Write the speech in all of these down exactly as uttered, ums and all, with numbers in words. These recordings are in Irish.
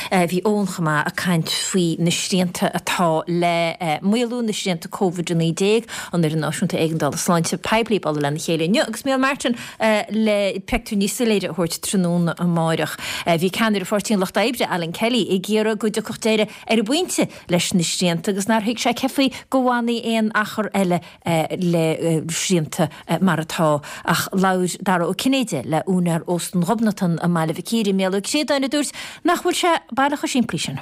bhí ónchama a caint faoi na sríanta atá le muú na sríanta COVID dé an ar an náisiúnta éigendal a sláinte peblií ball lena chéile. Agus mé Martin le pectú ní siléide thuirt tróna a máireach. Bhí ceanir fortíín lecht ébre Alan Kelly i ggéar go de chutéire ar buinte leis na sríanta agus nar hiic sé cefaí gohánaí éon achar eile le sríanta mar atá ach lair dar ó Cnéide le únar Ostan Robnatan a meile bhcíri méle sédaine dúirt nach bhfuil se bailach sin plísin.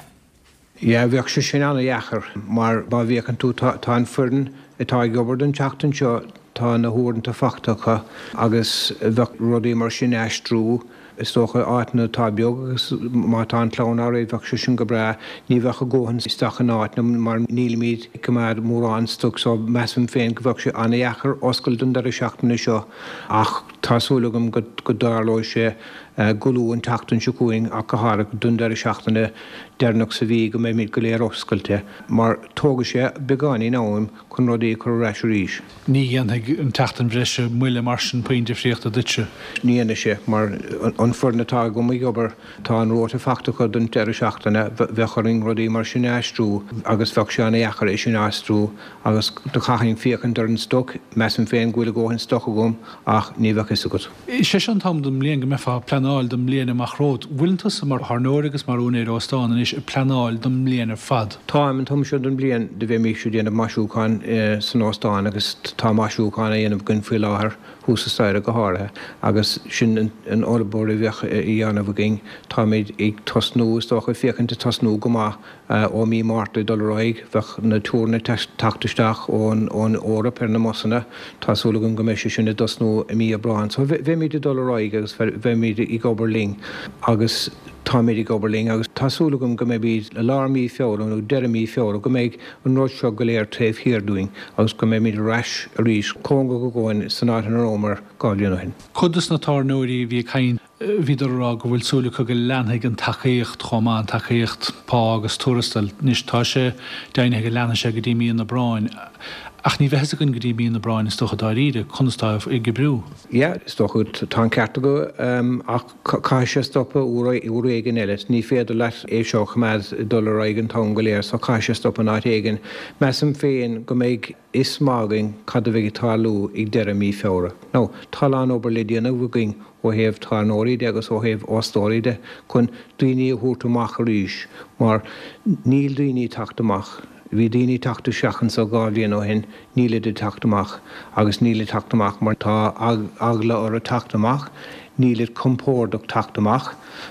Ja, bheoh sé sin anna dheachar, mar ba bhíoh an tú tá an furin atá gobard an teachtain seo tá na húranta fachtacha agus bheoh rudaí mar sin eistrú is tócha áitna tá beag agus má tá an tlán á réh bheoh sé sin go bre ní bheoh a ggóhann isteach an áitna mar níl míad go mar mórrán stug so meam féin go bheoh sé anna dheachar oscaildan dar a seachtainna seo ach tásúlagam go dárlóid sé goú an teachtain secuing a go hára dundar a seachtainna dearnach sa bhí go mé míid go léir oscailte, mar tóga sé beáí náim chun rudaí chu reis ríis. Ní dhéanana an teachtain bhreise muile mar sin pointe fríocht a dute. Níana sé mar an fornatá go mé gobar tá an róta factacha don deir seachtainna bhecharing rudaí mar sin eistrú agus bheoh se anna dheachar é sin eistrú agus do chachainn fiochan dar an stoc meam féin gúil ggóhann stocha gom ach ní bheoh is agat. sé an tam dom léon go mefa planáil dom léana amachród. Bhuiiltas mar thnóir agus mar úna Róstáin is planáil dom léana fad. Tá an tom seo don blian de bheith mí siú déanamh masúcháin san Óstáin agus tá masúcháin a dhéanamh gon fuil láthair húsa staire go háirithe agus sin an orabóir a bheoch i dhéanamh ging tá méid ag tosnú istócha féchann de tosnú go má ó mí máirta dulráig bheoch na túrna tactaisteach ón órap ar na mosanna tásúlagam go méisi sinna dosnú i mí a bráin. So bheith míad dulráig agus bheith míad i Goberling agus tá méid i Goberling agus tásúlagam go mé bíd a lármí fearm nó deirmí fearm go méid an nóid seo go léir tréimh hirdúing agus go mé míad reis a ríis cónga go gáin san áit an rómar gáilíonn hin. Chudas na tárnóirí bhí cain viidirrá go bhfuil súlacha go leanthaigh an tachaíocht chomá an tachaíocht pá agus túrastal níos tá sé déanana go leanana sé go dtí míon na bráin. Ach ní bheitsa gon go dtí míon na bráin is tócha dáíide chunastáibh i Gibrú. Ja, is tócha tá cearta go ach cai sé stoppa úra éigen eile. Ní féidir leit é seo chumad dul aigen tá go léir so cai sé stoppa ná éigen. Meam féin go méid is mágain cad a bheith talú ag deire mí feara. No, talán obair le déanamh bhagin ó héamh tánóiríide agus ó héamh ostóiríide chun daoine thuúrtamach a ríis, mar níl daoine tachtamach. Bhí daoine tachta seachan sa gáilíonn ó hin níle de tachtamach agus níle tachtamach mar tá agla ar a tachtamach, níle compórdach tachtamach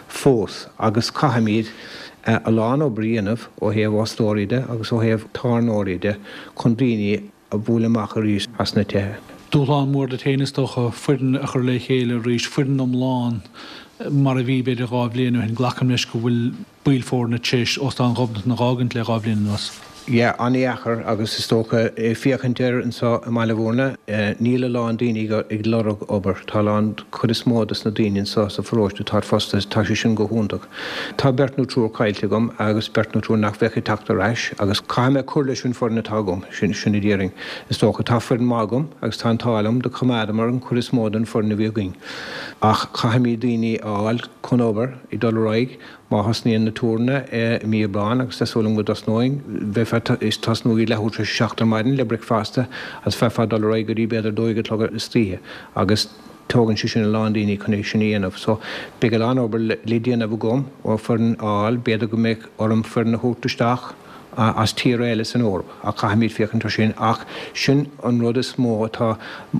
fós agus caihamíd a lán ó bríanamh ó héamh ostóiríide agus ó héamh tánóiríide chun daoine a bhualamach a ríis as na tethe. Dúláán mór de téanastocha fuidan a chur le chéile ríis fuidan am lán mar a bhí beidir gáibléanú hin ghlacham leis go bhfuil buil fór na tíis Óstáin Robnatan na gágant le gáibléanú was. Ja, aníachar agus is tócha fiochantéir an sa meile bhórna níle lán daoine ag lorug obair tá lán chud is módas na daoine sa sa fróiste tá fosta tá sé sin go húntaach. Tá bertnú trúr caiilte gom agus bertnú trúr nach bhecha tachta reis agus caiime chuirla sin forna tágum sin sinna ddíring. Is tócha tá fuin mágum agus tá tálam de chuméadamar an chud is módan forna bhíogain. Ach chaimí daoine áil chun obair i dulráig má hasníon na túrna mí bán agus tásúlam go dasnóing bheith is tasnúí lethúte seachtar maidin le bricfasta as fefa dollar go dí beidir dóigad le stíthe agus tógann si sin na lándaoine chunéis sin íanamh. So beag an obair lídíanamh gom ó fuin áil beidir go méid orm fuin na thuútaisteach as tír eile san orb a chaimíd fiochantar sin ach sin an rud is mó tá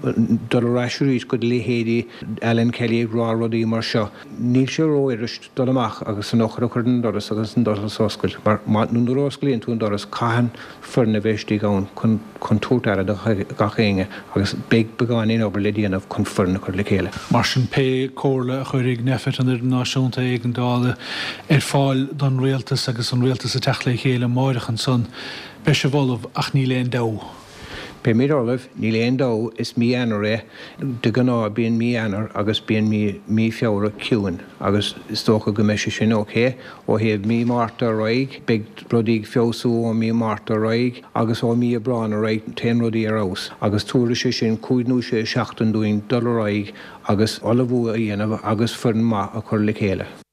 dul reisiúís go léhéadí Alan Kelly rá rudaí mar seo. Níl sé róirist dul amach agus san ochra chudan doras agus an doras oscail, mar nún róscailíonn tún doras caihan fuirna bhéistí gáin chun túirteara ga chéinge agus beag begáin obair le díanamh chun fuirna chuir le chéile. Mar sin pe cóla chuir ag nefit an náisiúnta ag an dála ar fáil don réaltas agus an réaltas a teach le chéile máire an son be se bhólamh ach ní léon dó. Be mí rolah ní léon dó is mí anar é de gná bíon mí anar agus bíon mí feabhra ciúin agus is tócha go meisi sin óché ó héamh mí máirta roiig beag rodíigh feosú ó mí máirta roiig agus ó mí a brán a roiig ten rodí ar ás agus túra sé sin cúidnú sé seachtain dúin dul roiig agus olabhú a dhéanamh agus fuin má a chur le chéile.